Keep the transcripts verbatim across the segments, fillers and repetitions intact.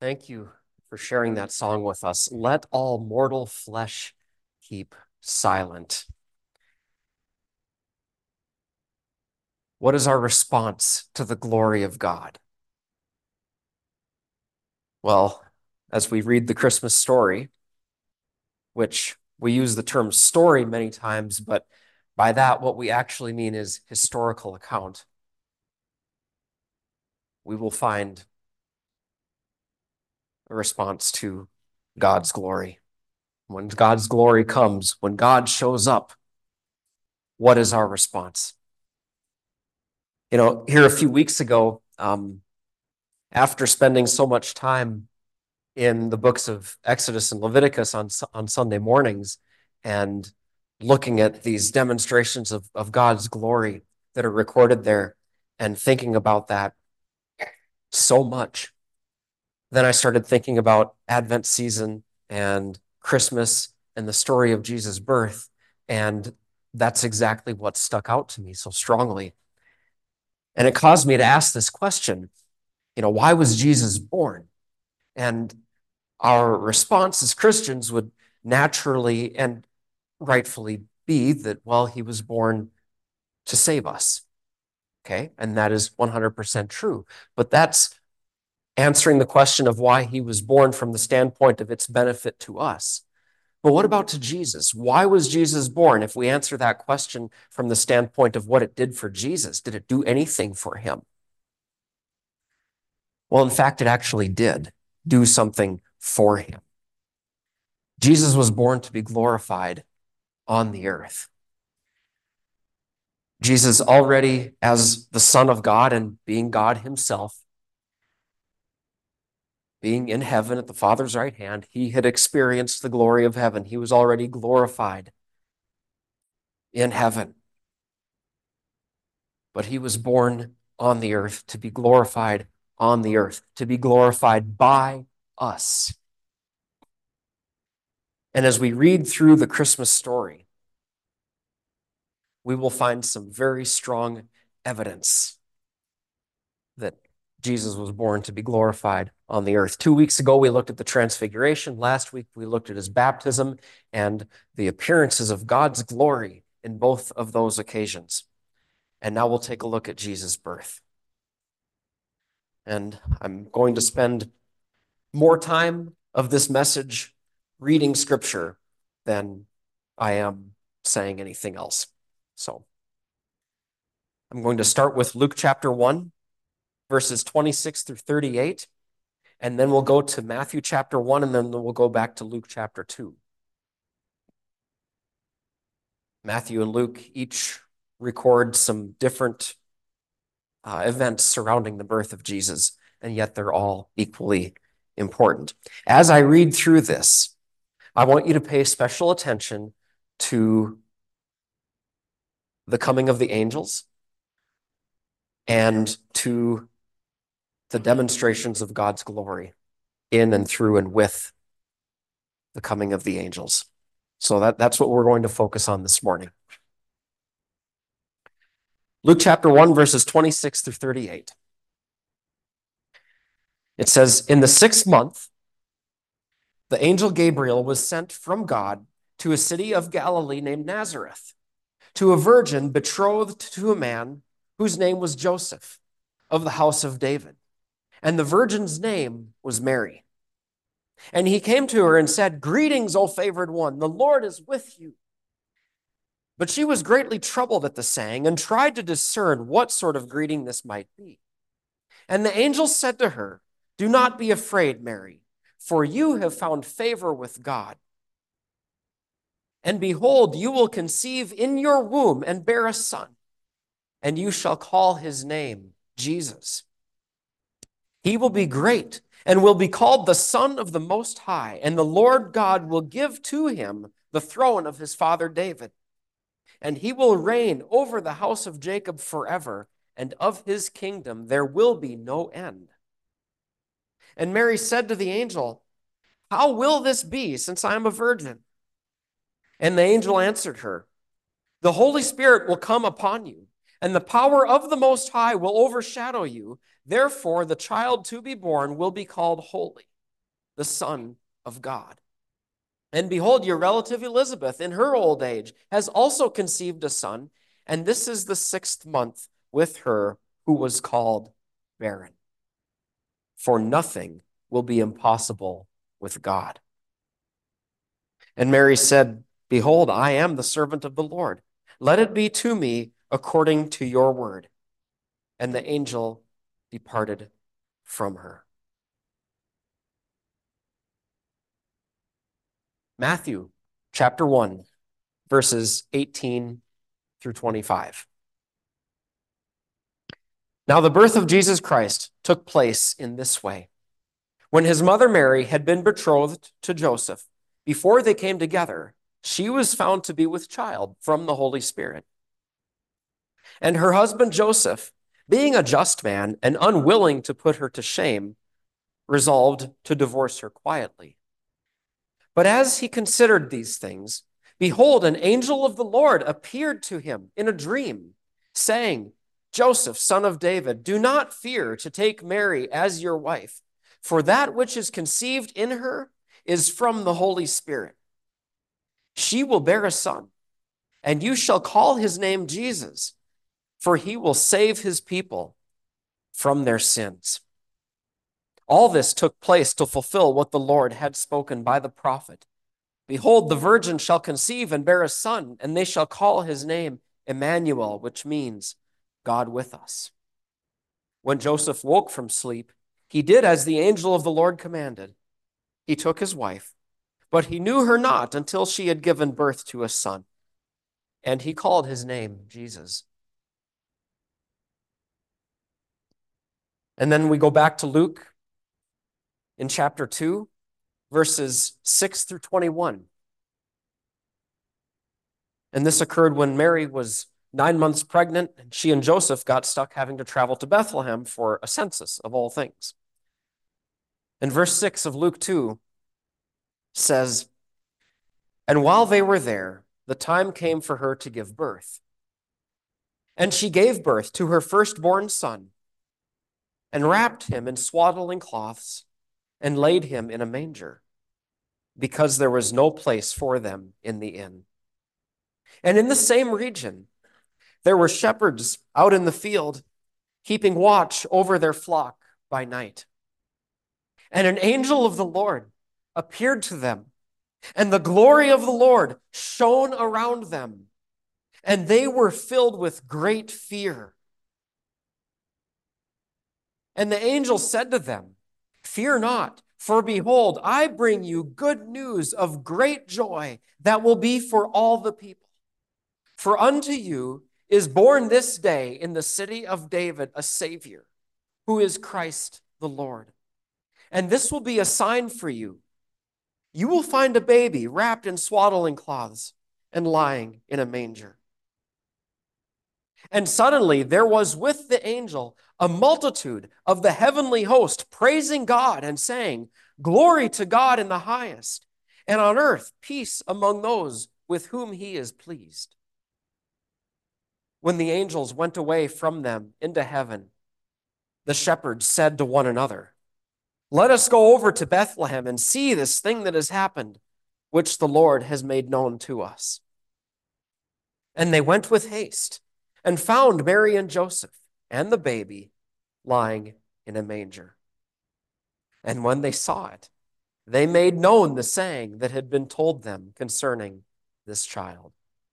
Thank you for sharing that song with us. Let all mortal flesh keep silent. What is our response to the glory of God? Well, as we read the Christmas story, which we use the term story many times, but by that, what we actually mean is historical account, we will find a response to God's glory. When God's glory comes, when God shows up, what is our response? You know, here a few weeks ago, um, after spending so much time in the books of Exodus and Leviticus on, on Sunday mornings and looking at these demonstrations of, of God's glory that are recorded there and thinking about that so much, then I started thinking about Advent season and Christmas and the story of Jesus' birth. And that's exactly what stuck out to me so strongly. And it caused me to ask this question, you know, why was Jesus born? And our response as Christians would naturally and rightfully be that, well, he was born to save us. Okay. And that is one hundred percent true. But that's answering the question of why he was born from the standpoint of its benefit to us. But what about to Jesus? Why was Jesus born? If we answer that question from the standpoint of what it did for Jesus, did it do anything for him? Well, in fact, it actually did do something for him. Jesus was born to be glorified on the earth. Jesus already, as the Son of God and being God himself, being in heaven at the Father's right hand, he had experienced the glory of heaven. He was already glorified in heaven. But he was born on the earth to be glorified on the earth, to be glorified by us. And as we read through the Christmas story, we will find some very strong evidence that Jesus was born to be glorified on the earth. Two weeks ago, we looked at the Transfiguration. Last week, we looked at his baptism and the appearances of God's glory in both of those occasions. And now we'll take a look at Jesus' birth. And I'm going to spend more time of this message reading scripture than I am saying anything else. So I'm going to start with Luke chapter one, verses twenty-six through thirty-eight, and then we'll go to Matthew chapter one, and then we'll go back to Luke chapter two. Matthew and Luke each record some different uh, events surrounding the birth of Jesus, and yet they're all equally important. As I read through this, I want you to pay special attention to the coming of the angels and to the demonstrations of God's glory in and through and with the coming of the angels. So that, that's what we're going to focus on this morning. Luke chapter one, verses twenty-six through thirty-eight. It says, in the sixth month, the angel Gabriel was sent from God to a city of Galilee named Nazareth, to a virgin betrothed to a man whose name was Joseph, of the house of David. And the virgin's name was Mary. And he came to her and said, greetings, O favored one, the Lord is with you. But she was greatly troubled at the saying and tried to discern what sort of greeting this might be. And the angel said to her, do not be afraid, Mary, for you have found favor with God. And behold, you will conceive in your womb and bear a son, and you shall call his name Jesus. He will be great and will be called the Son of the Most High, and the Lord God will give to him the throne of his father David. And he will reign over the house of Jacob forever, and of his kingdom there will be no end. And Mary said to the angel, how will this be, since I am a virgin? And the angel answered her, the Holy Spirit will come upon you, and the power of the Most High will overshadow you. Therefore, the child to be born will be called holy, the Son of God. And behold, your relative Elizabeth, in her old age, has also conceived a son, and this is the sixth month with her who was called barren. For nothing will be impossible with God. And Mary said, Behold, I am the servant of the Lord. Let it be to me according to your word. And the angel departed from her. Matthew chapter one, verses eighteen through twenty-five. Now the birth of Jesus Christ took place in this way. When his mother Mary had been betrothed to Joseph, before they came together, she was found to be with child from the Holy Spirit. And her husband Joseph, being a just man and unwilling to put her to shame, resolved to divorce her quietly. But as he considered these things, behold, an angel of the Lord appeared to him in a dream, saying, Joseph, son of David, do not fear to take Mary as your wife, for that which is conceived in her is from the Holy Spirit. She will bear a son, and you shall call his name Jesus, for he will save his people from their sins. All this took place to fulfill what the Lord had spoken by the prophet. Behold, the virgin shall conceive and bear a son, and they shall call his name Emmanuel, which means God with us. When Joseph woke from sleep, he did as the angel of the Lord commanded. He took his wife, but he knew her not until she had given birth to a son, and he called his name Jesus. And then we go back to Luke in chapter two, verses six through twenty-one. And this occurred when Mary was nine months pregnant, and she and Joseph got stuck having to travel to Bethlehem for a census of all things. And verse six of Luke two says, And while they were there, the time came for her to give birth. And she gave birth to her firstborn son, and wrapped him in swaddling cloths, and laid him in a manger, because there was no place for them in the inn. And in the same region, there were shepherds out in the field, keeping watch over their flock by night. And an angel of the Lord appeared to them, and the glory of the Lord shone around them, and they were filled with great fear. And the angel said to them, Fear not, for behold, I bring you good news of great joy that will be for all the people. For unto you is born this day in the city of David a Savior, who is Christ the Lord. And this will be a sign for you. You will find a baby wrapped in swaddling cloths and lying in a manger. And suddenly there was with the angel a multitude of the heavenly host praising God and saying, Glory to God in the highest, and on earth peace among those with whom he is pleased. When the angels went away from them into heaven, the shepherds said to one another, Let us go over to Bethlehem and see this thing that has happened, which the Lord has made known to us. And they went with haste and found Mary and Joseph and the baby lying in a manger. And when they saw it, they made known the saying that had been told them concerning this child.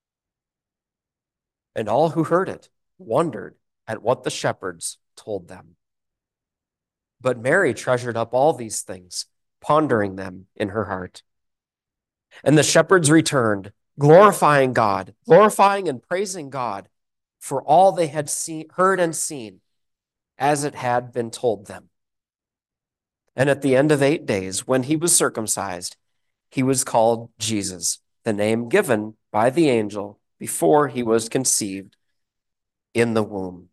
And all who heard it wondered at what the shepherds told them. But Mary treasured up all these things, pondering them in her heart. And the shepherds returned, glorifying God, glorifying and praising God for all they had seen, heard and seen, as it had been told them. And at the end of eight days, when he was circumcised, he was called Jesus, the name given by the angel before he was conceived in the womb.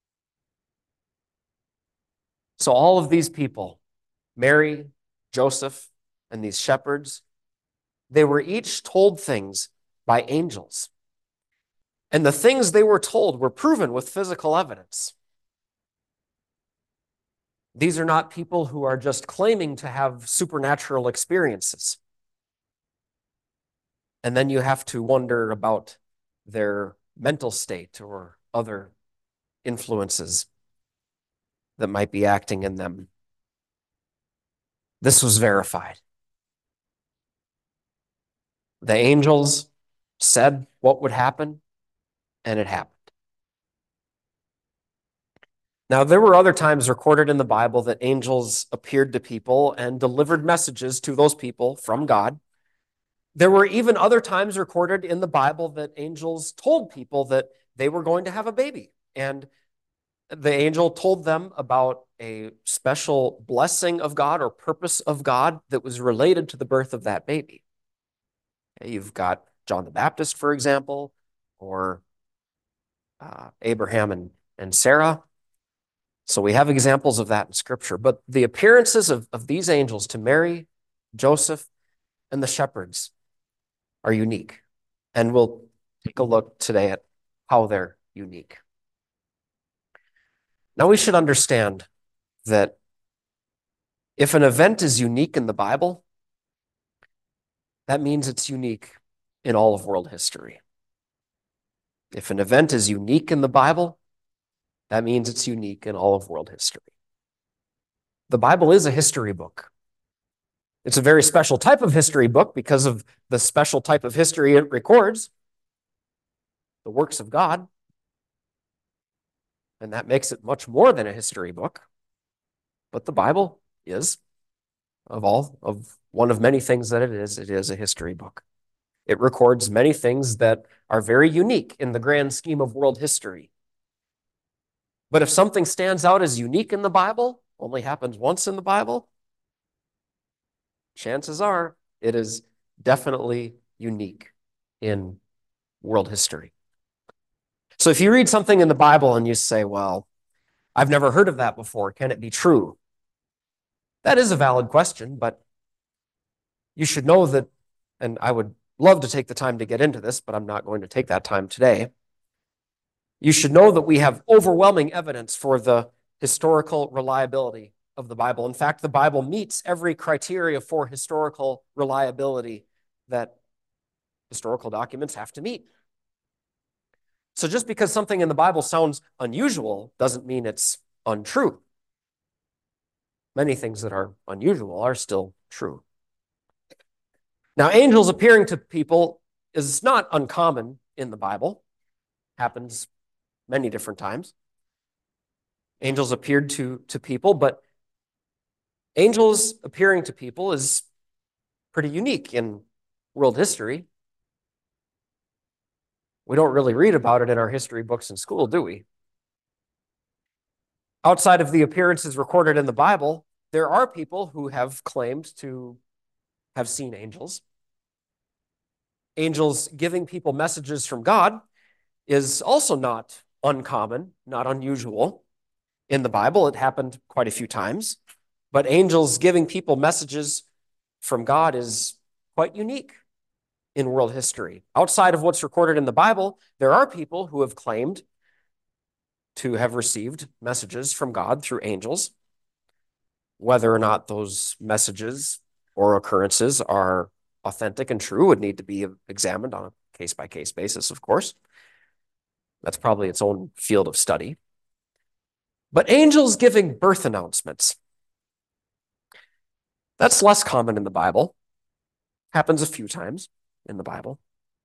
So all of these people, Mary, Joseph, and these shepherds, they were each told things by angels. And the things they were told were proven with physical evidence. These are not people who are just claiming to have supernatural experiences. And then you have to wonder about their mental state or other influences that might be acting in them. This was verified. The angels said what would happen, and it happened. Now, there were other times recorded in the Bible that angels appeared to people and delivered messages to those people from God. There were even other times recorded in the Bible that angels told people that they were going to have a baby. And the angel told them about a special blessing of God or purpose of God that was related to the birth of that baby. You've got John the Baptist, for example, or uh, Abraham and, and Sarah. So we have examples of that in Scripture. But the appearances of, of these angels to Mary, Joseph, and the shepherds are unique. And we'll take a look today at how they're unique. Now we should understand that if an event is unique in the Bible, that means it's unique in all of world history. If an event is unique in the Bible, that means it's unique in all of world history. The Bible is a history book. It's a very special type of history book because of the special type of history it records, the works of God. And that makes it much more than a history book. But the Bible is, of all, of one of many things that it is, it is a history book. It records many things that are very unique in the grand scheme of world history. But if something stands out as unique in the Bible, only happens once in the Bible, chances are it is definitely unique in world history. So if you read something in the Bible and you say, well, I've never heard of that before, can it be true? That is a valid question, but you should know that, and I would love to take the time to get into this, but I'm not going to take that time today. You should know that we have overwhelming evidence for the historical reliability of the Bible. In fact, the Bible meets every criteria for historical reliability that historical documents have to meet. So just because something in the Bible sounds unusual doesn't mean it's untrue. Many things that are unusual are still true. Now, angels appearing to people is not uncommon in the Bible. Happens many different times. Angels appeared to, to people, but angels appearing to people is pretty unique in world history. We don't really read about it in our history books in school, do we? Outside of the appearances recorded in the Bible, there are people who have claimed to have seen angels. Angels giving people messages from God is also not uncommon, not unusual in the Bible. It happened quite a few times. But angels giving people messages from God is quite unique in world history. Outside of what's recorded in the Bible, there are people who have claimed to have received messages from God through angels. Whether or not those messages or occurrences are authentic and true would need to be examined on a case-by-case basis, of course. That's probably its own field of study. But angels giving birth announcements, that's less common in the Bible. Happens a few times in the Bible.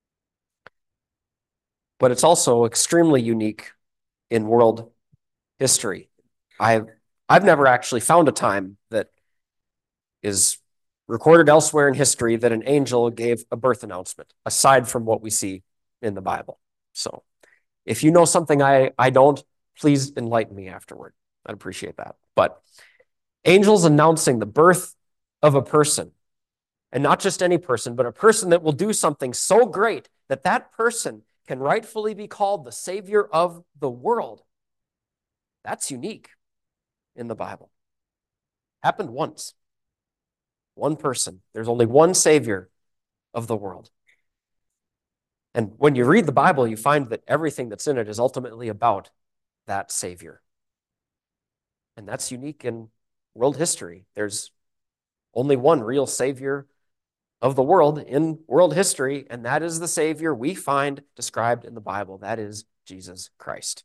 But it's also extremely unique in world history. I've, I've never actually found a time that is recorded elsewhere in history that an angel gave a birth announcement, aside from what we see in the Bible. So if you know something I, I don't, please enlighten me afterward. I'd appreciate that. But angels announcing the birth of a person, and not just any person, but a person that will do something so great that that person can rightfully be called the Savior of the world. That's unique in the Bible. Happened once. One person. There's only one Savior of the world. And when you read the Bible, you find that everything that's in it is ultimately about that Savior. And that's unique in world history. There's only one real Savior of the world in world history, and that is the Savior we find described in the Bible. That is Jesus Christ.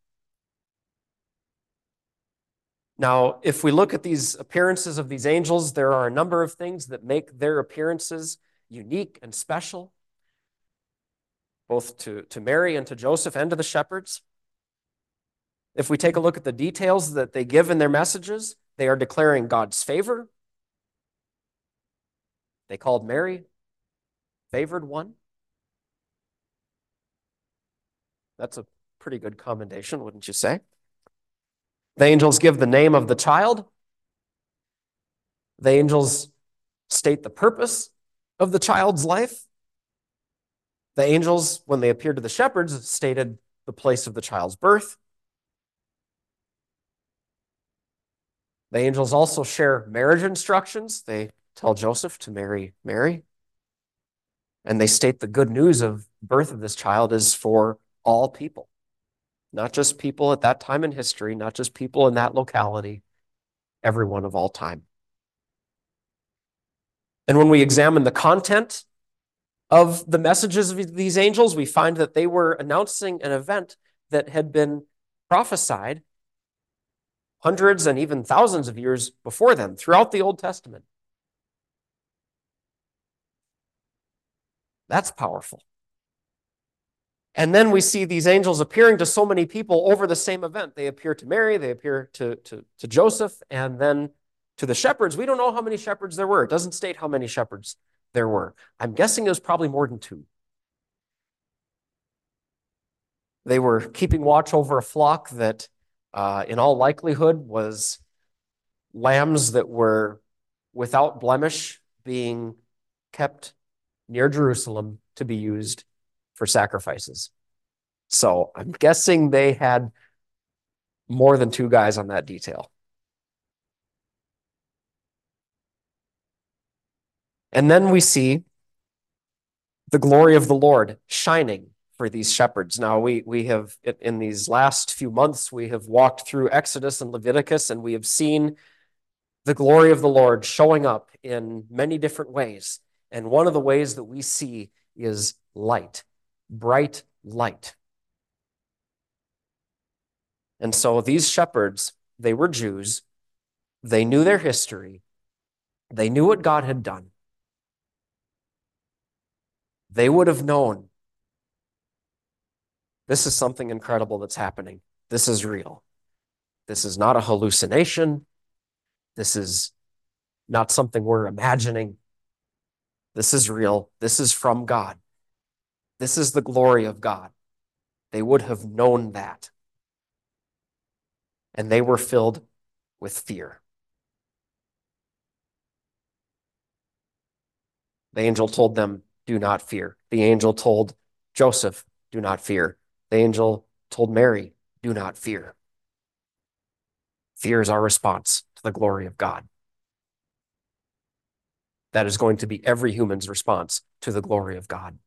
Now, if we look at these appearances of these angels, there are a number of things that make their appearances unique and special, both to, to Mary and to Joseph and to the shepherds. If we take a look at the details that they give in their messages, they are declaring God's favor. They called Mary favored one. That's a pretty good commendation, wouldn't you say? The angels give the name of the child. The angels state the purpose of the child's life. The angels, when they appeared to the shepherds, stated the place of the child's birth. The angels also share marriage instructions. They tell Joseph to marry Mary. And they state the good news of birth of this child is for all people, not just people at that time in history, not just people in that locality, everyone of all time. And when we examine the content of the messages of these angels, we find that they were announcing an event that had been prophesied hundreds and even thousands of years before them throughout the Old Testament. That's powerful. And then we see these angels appearing to so many people over the same event. They appear to Mary, they appear to, to, to Joseph, and then to the shepherds. We don't know how many shepherds there were. It doesn't state how many shepherds there were. I'm guessing it was probably more than two. They were keeping watch over a flock that, uh, in all likelihood, was lambs that were without blemish being kept near Jerusalem to be used for sacrifices. So I'm guessing they had more than two guys on that detail. And then we see the glory of the Lord shining for these shepherds. Now, we, we have, in these last few months, we have walked through Exodus and Leviticus, and we have seen the glory of the Lord showing up in many different ways. And one of the ways that we see is light, bright light. And so these shepherds, they were Jews. They knew their history. They knew what God had done. They would have known this is something incredible that's happening. This is real. This is not a hallucination. This is not something we're imagining. This is real. This is from God. This is the glory of God. They would have known that. And they were filled with fear. The angel told them, do not fear. The angel told Joseph, do not fear. The angel told Mary, do not fear. Fear is our response to the glory of God. That is going to be every human's response to the glory of God.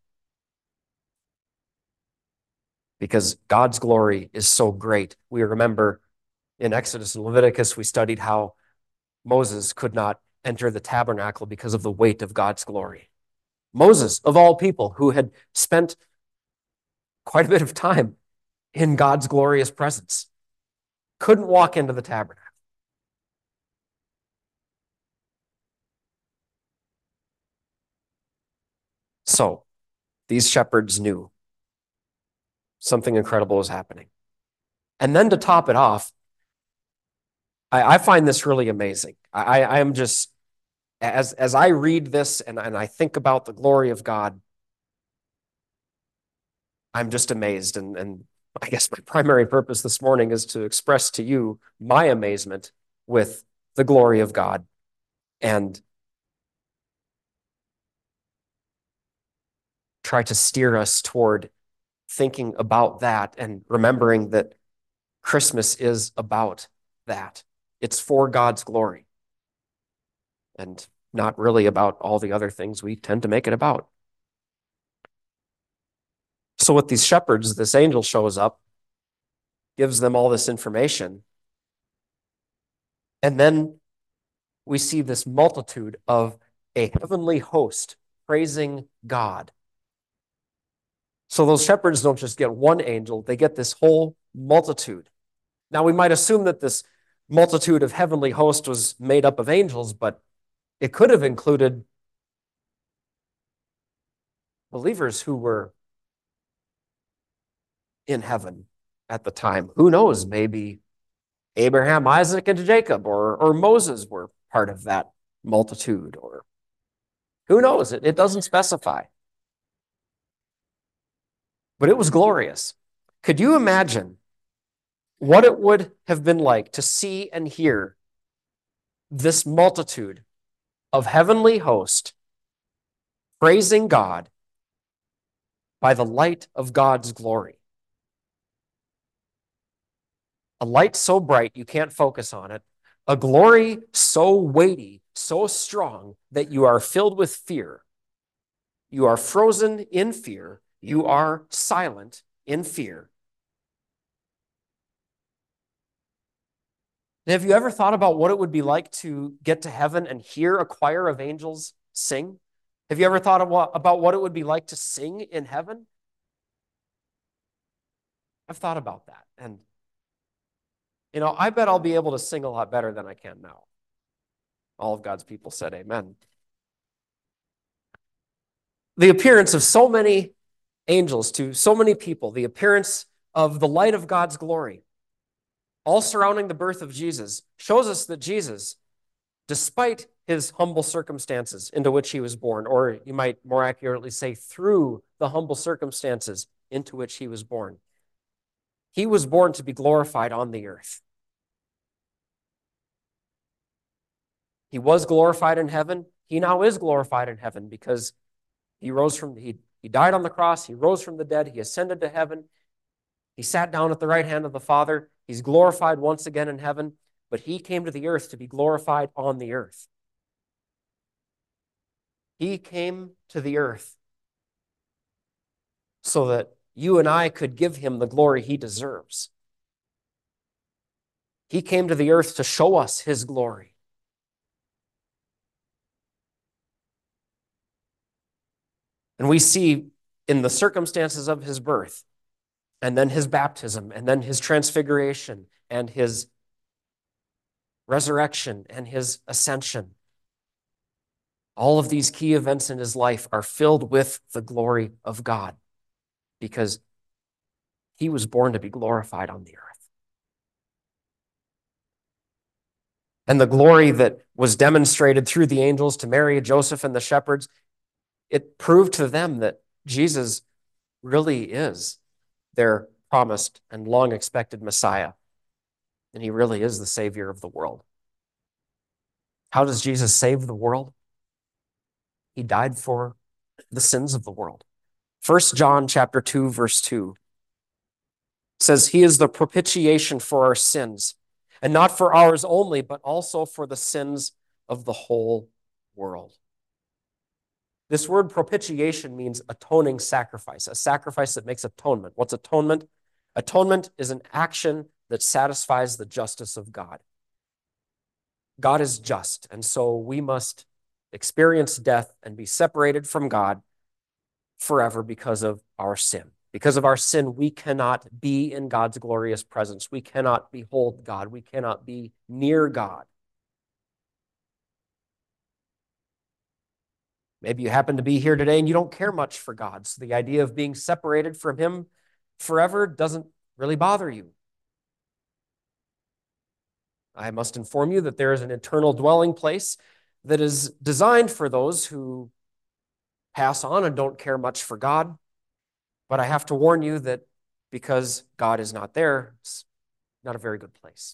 Because God's glory is so great. We remember in Exodus and Leviticus, we studied how Moses could not enter the tabernacle because of the weight of God's glory. Moses, of all people, who had spent quite a bit of time in God's glorious presence, couldn't walk into the tabernacle. So these shepherds knew something incredible was happening. And then to top it off, I, I find this really amazing. I, I am just, as, as I read this and, and I think about the glory of God, I'm just amazed. And, and I guess my primary purpose this morning is to express to you my amazement with the glory of God and try to steer us toward thinking about that and remembering that Christmas is about that. It's for God's glory and not really about all the other things we tend to make it about. So with these shepherds, this angel shows up, gives them all this information, and then we see this multitude of a heavenly host praising God. So those shepherds don't just get one angel, they get this whole multitude. Now, we might assume that this multitude of heavenly host was made up of angels, but it could have included believers who were in heaven at the time. Who knows? Maybe Abraham, Isaac, and Jacob, or, or Moses were part of that multitude, or who knows? It, it doesn't specify. But it was glorious. Could you imagine what it would have been like to see and hear this multitude of heavenly hosts praising God by the light of God's glory? A light so bright you can't focus on it, a glory so weighty, so strong that you are filled with fear. You are frozen in fear. You are silent in fear. And have you ever thought about what it would be like to get to heaven and hear a choir of angels sing? Have you ever thought about what it would be like to sing in heaven? I've thought about that. And, you know, I bet I'll be able to sing a lot better than I can now. All of God's people said amen. The appearance of so many angels to so many people, the appearance of the light of God's glory, all surrounding the birth of Jesus, shows us that Jesus, despite his humble circumstances into which he was born, or you might more accurately say through the humble circumstances into which he was born, he was born to be glorified on the earth. He was glorified in heaven. He now is glorified in heaven because he rose from, he, he died on the cross, he rose from the dead, he ascended to heaven, he sat down at the right hand of the Father, he's glorified once again in heaven, but he came to the earth to be glorified on the earth. He came to the earth so that you and I could give him the glory he deserves. He came to the earth to show us his glory. And we see in the circumstances of his birth, and then his baptism, and then his transfiguration, and his resurrection, and his ascension, all of these key events in his life are filled with the glory of God because he was born to be glorified on the earth. And the glory that was demonstrated through the angels to Mary, Joseph, and the shepherds, it proved to them that Jesus really is their promised and long-expected Messiah. And he really is the Savior of the world. How does Jesus save the world? He died for the sins of the world. First John chapter two, verse two says, he is the propitiation for our sins, and not for ours only, but also for the sins of the whole world. This word propitiation means atoning sacrifice, a sacrifice that makes atonement. What's atonement? Atonement is an action that satisfies the justice of God. God is just, and so we must experience death and be separated from God forever because of our sin. Because of our sin, we cannot be in God's glorious presence. We cannot behold God. We cannot be near God. Maybe you happen to be here today and you don't care much for God, so the idea of being separated from him forever doesn't really bother you. I must inform you that there is an eternal dwelling place that is designed for those who pass on and don't care much for God. But I have to warn you that because God is not there, it's not a very good place.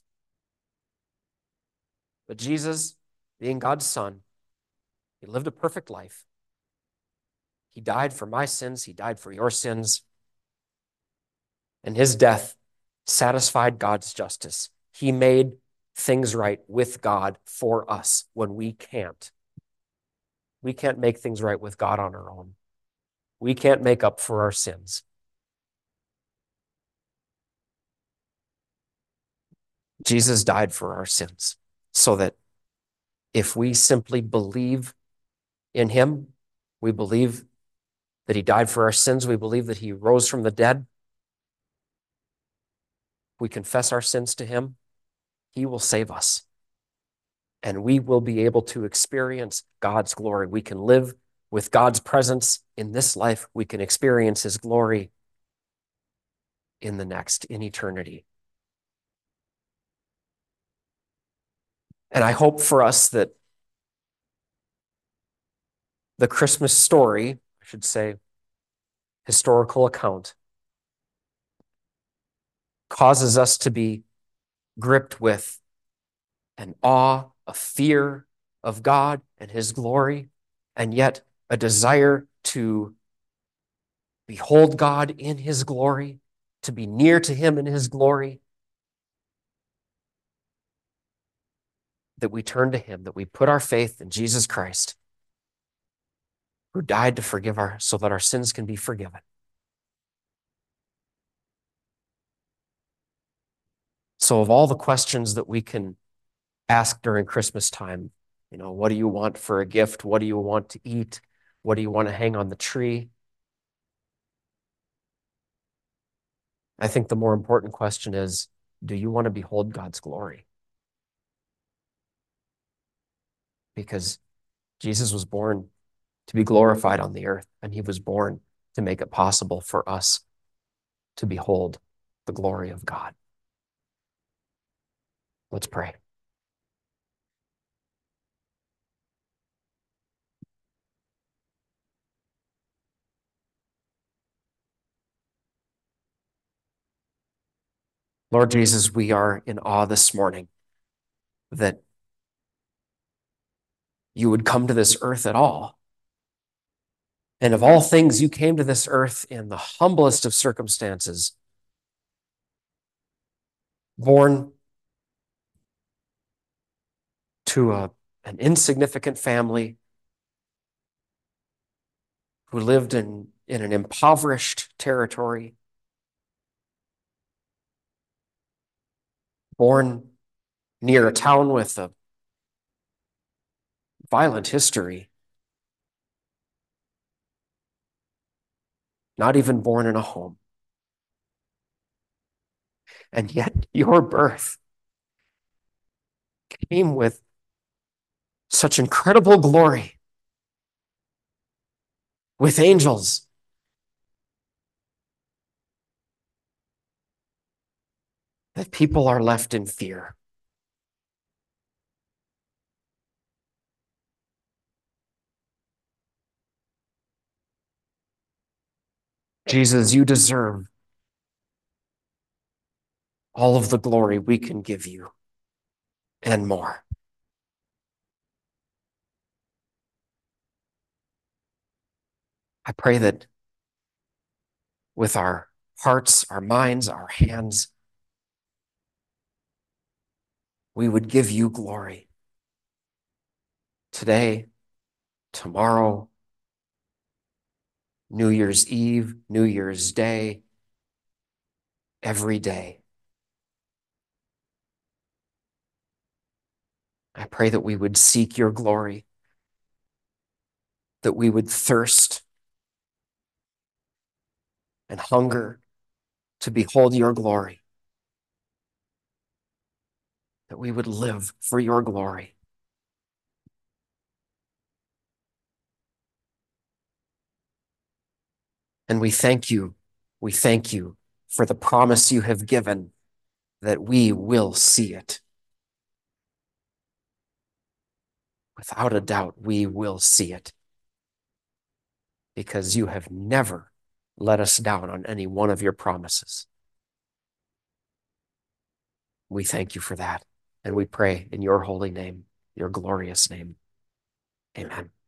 But Jesus, being God's Son, he lived a perfect life. He died for my sins. He died for your sins. And his death satisfied God's justice. He made things right with God for us when we can't. We can't make things right with God on our own. We can't make up for our sins. Jesus died for our sins so that if we simply believe in him, we believe that he died for our sins, we believe that he rose from the dead, we confess our sins to him, he will save us. And we will be able to experience God's glory. We can live with God's presence in this life. We can experience his glory in the next, in eternity. And I hope for us that the Christmas story, I should say, historical account, causes us to be gripped with an awe, a fear of God and his glory, and yet a desire to behold God in his glory, to be near to him in his glory, that we turn to him, that we put our faith in Jesus Christ, who died to forgive our, so that our sins can be forgiven. So of all the questions that we can ask during Christmas time, you know, what do you want for a gift? What do you want to eat? What do you want to hang on the tree? I think the more important question is, do you want to behold God's glory? Because Jesus was born to be glorified on the earth, and he was born to make it possible for us to behold the glory of God. Let's pray. Lord Jesus, we are in awe this morning that you would come to this earth at all. And of all things, you came to this earth in the humblest of circumstances, born to a, an insignificant family who lived in, in an impoverished territory, born near a town with a violent history, not even born in a home. And yet your birth came with such incredible glory, with angels, that people are left in fear. Jesus, you deserve all of the glory we can give you and more. I pray that with our hearts, our minds, our hands, we would give you glory today, tomorrow, New Year's Eve, New Year's Day, every day. I pray that we would seek your glory, that we would thirst and hunger to behold your glory, that we would live for your glory. And we thank you, we thank you for the promise you have given that we will see it. Without a doubt, we will see it, because you have never let us down on any one of your promises. We thank you for that, and we pray in your holy name, your glorious name. Amen.